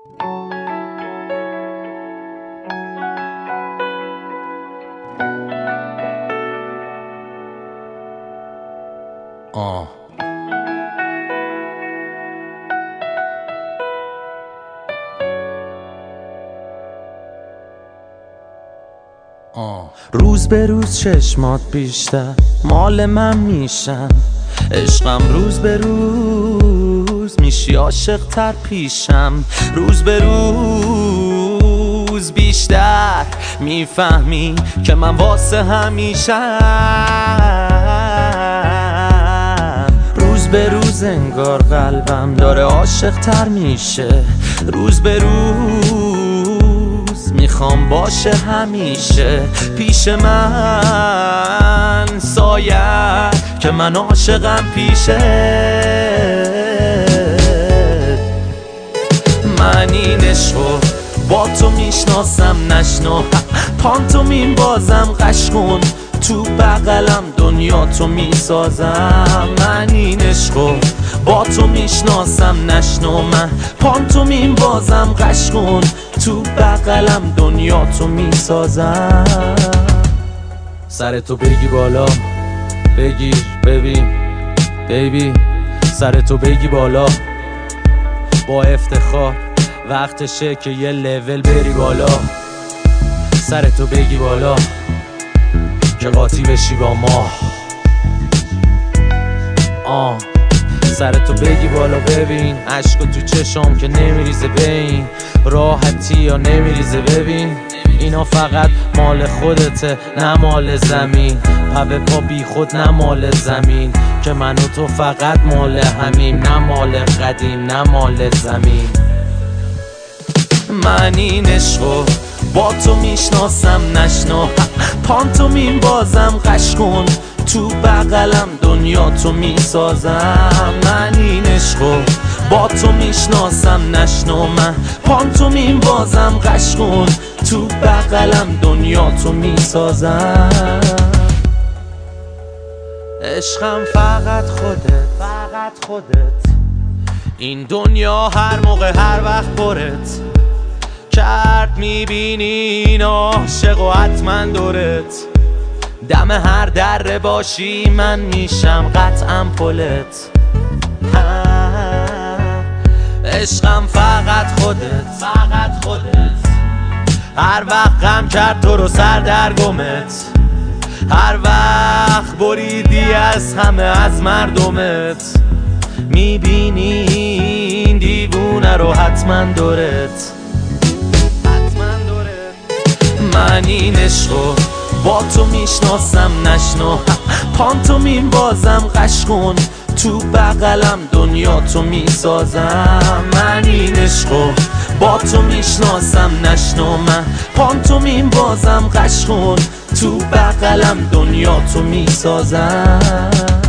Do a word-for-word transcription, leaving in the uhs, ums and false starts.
آه آه روز به روز چشمات بیشتر مال من میشن، عشقم روز به روز میشی عاشق تر پیشم، روز به روز بیشتر میفهمی که من واسه همیشم، روز به روز انگار قلبم داره عاشق تر میشه، روز به روز میخوام باشه همیشه پیش من سایه که من عاشقم پیشه. من این عشقو با تو میشناسم نشنو، پانتومین بازم قش کن تو بغلم دنیا تو میسازم. من این عشقو با تو میشناسم نشنو، من پانتومین بازم قش کن تو بغلم دنیا تو میسازم. سر تو بگی بالا بگیر ببین بیبی، سر تو بگی بالا با افتخار، وقتشه که یه لول بری بالا. سر تو بگی بالا که قاطی بشی با ما. آه سر تو بگی بالا ببین عشق تو چشم که نمیریزه، بین راحتی یا نمیریزه. ببین اینا فقط مال خودته نه مال زمین، پا به پا بی خود نه مال زمین، که من و تو فقط مال همیم، نه مال قدیم نه مال زمین. من این عشقو با تو میشناسم نشنو، پانتومین بازم قش کن تو بغلم دنیا تو میسازم. من این عشقو با تو میشناسم نشنو، من پانتومین بازم قش کن تو بغلم دنیا تو میسازم. عشقم فقط خودت فقط خودت، این دنیا هر موقع هر وقت پرت کرد میبینی این عاشق و حتما دورت، دم هر دره باشی من میشم قطعا پلت. عشقم فقط خودت فقط خودت، هر وقت غم کرد تو رو سر در گمت، هر وقت بریدی از همه از مردمت، میبینی این دیوونه رو حتما دورت. من این عشقو با تو میشناسم نشنو، پانتومین بازم قش کن تو بغلم دنیا تو میسازم. من این عشقو با تو میشناسم نشنو، من پانتومین بازم قش کن تو بغلم دنیا تو میسازم.